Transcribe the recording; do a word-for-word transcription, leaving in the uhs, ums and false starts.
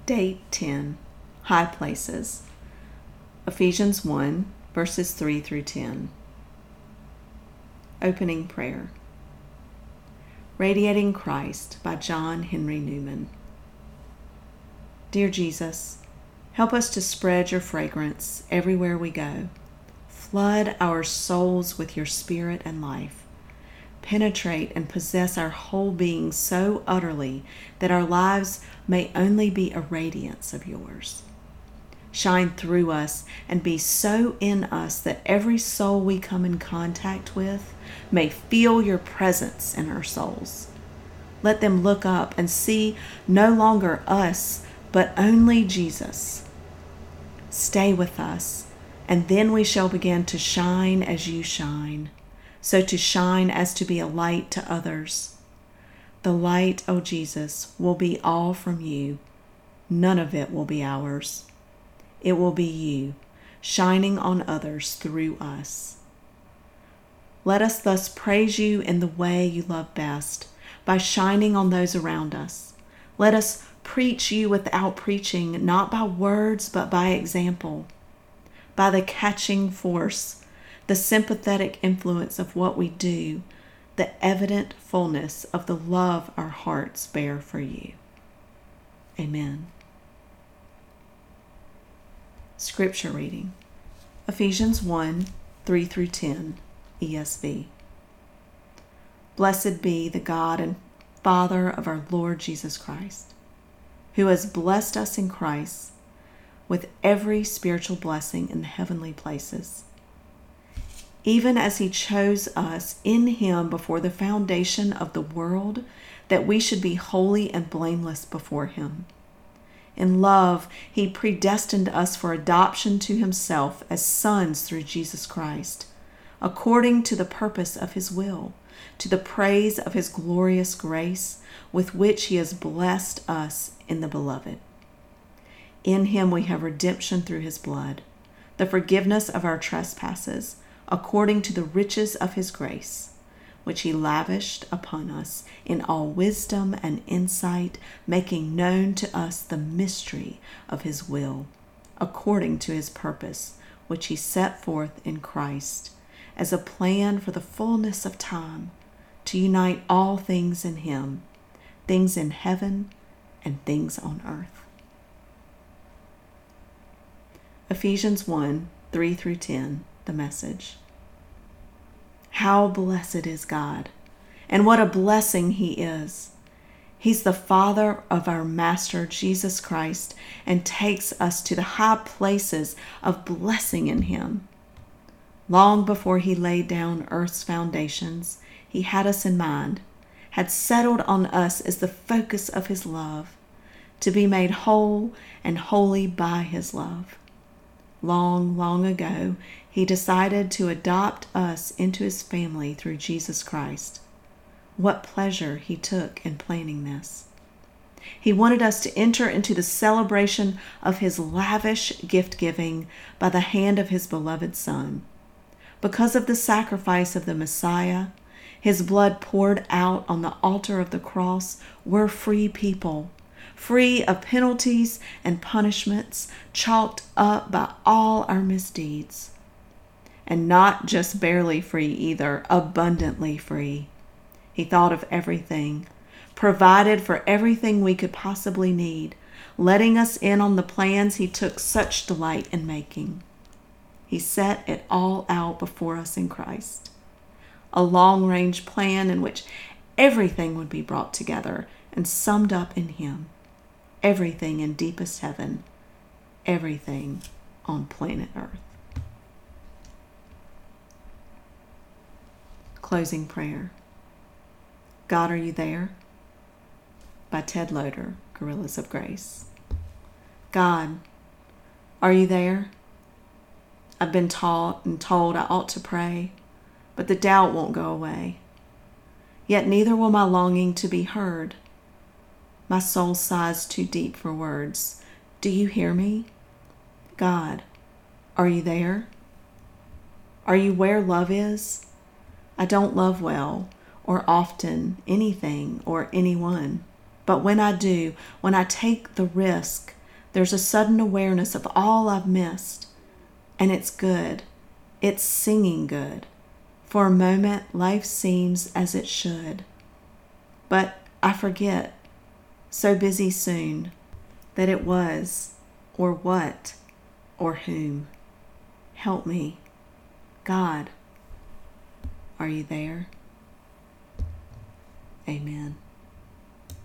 Day ten, High Places. Ephesians one, verses three through ten. Opening Prayer. Radiating Christ by John Henry Newman. Dear Jesus, help us to spread your fragrance everywhere we go. Flood our souls with your spirit and life. Penetrate and possess our whole being so utterly that our lives may only be a radiance of yours. Shine through us and be so in us that every soul we come in contact with may feel your presence in our souls. Let them look up and see no longer us, but only Jesus. Stay with us, and then we shall begin to shine as you shine. So to shine as to be a light to others. The light, O Jesus, will be all from you. None of it will be ours. It will be you, shining on others through us. Let us thus praise you in the way you love best, by shining on those around us. Let us preach you without preaching, not by words, but by example, by the catching force, the sympathetic influence of what we do, the evident fullness of the love our hearts bear for you. Amen. Scripture reading. Ephesians one, three through ten, E S V. Blessed be the God and Father of our Lord Jesus Christ, who has blessed us in Christ with every spiritual blessing in the heavenly places, even as he chose us in him before the foundation of the world, that we should be holy and blameless before him. In love, he predestined us for adoption to himself as sons through Jesus Christ, according to the purpose of his will, to the praise of his glorious grace, with which he has blessed us in the Beloved. In him we have redemption through his blood, the forgiveness of our trespasses, according to the riches of his grace, which he lavished upon us in all wisdom and insight, making known to us the mystery of his will, according to his purpose, which he set forth in Christ, as a plan for the fullness of time, to unite all things in him, things in heaven and things on earth. Ephesians one, three through ten, the Message. How blessed is God, and what a blessing he is. He's the Father of our Master Jesus Christ and takes us to the high places of blessing in him. Long before he laid down earth's foundations, he had us in mind, had settled on us as the focus of his love, to be made whole and holy by his love. Long, long ago, he decided to adopt us into his family through Jesus Christ. What pleasure he took in planning this. He wanted us to enter into the celebration of his lavish gift-giving by the hand of his beloved Son. Because of the sacrifice of the Messiah, his blood poured out on the altar of the cross, we're free people, free of penalties and punishments chalked up by all our misdeeds. And not just barely free either, abundantly free. He thought of everything, provided for everything we could possibly need, letting us in on the plans he took such delight in making. He set it all out before us in Christ. A long-range plan in which everything would be brought together and summed up in him. Everything in deepest heaven, everything on planet Earth. Closing prayer. God, Are You There? By Ted Loder, Guerrillas of Grace. God, are you there? I've been taught and told I ought to pray, but the doubt won't go away. Yet neither will my longing to be heard. My soul sighs too deep for words. Do you hear me? God, are you there? Are you where love is? I don't love well, or often, anything or anyone. But when I do, when I take the risk, There's a sudden awareness of all I've missed. And it's good. It's singing good. For a moment, life seems as it should. But I forget, so busy soon, that it was, or what, or whom. Help me. God, are you there? Amen.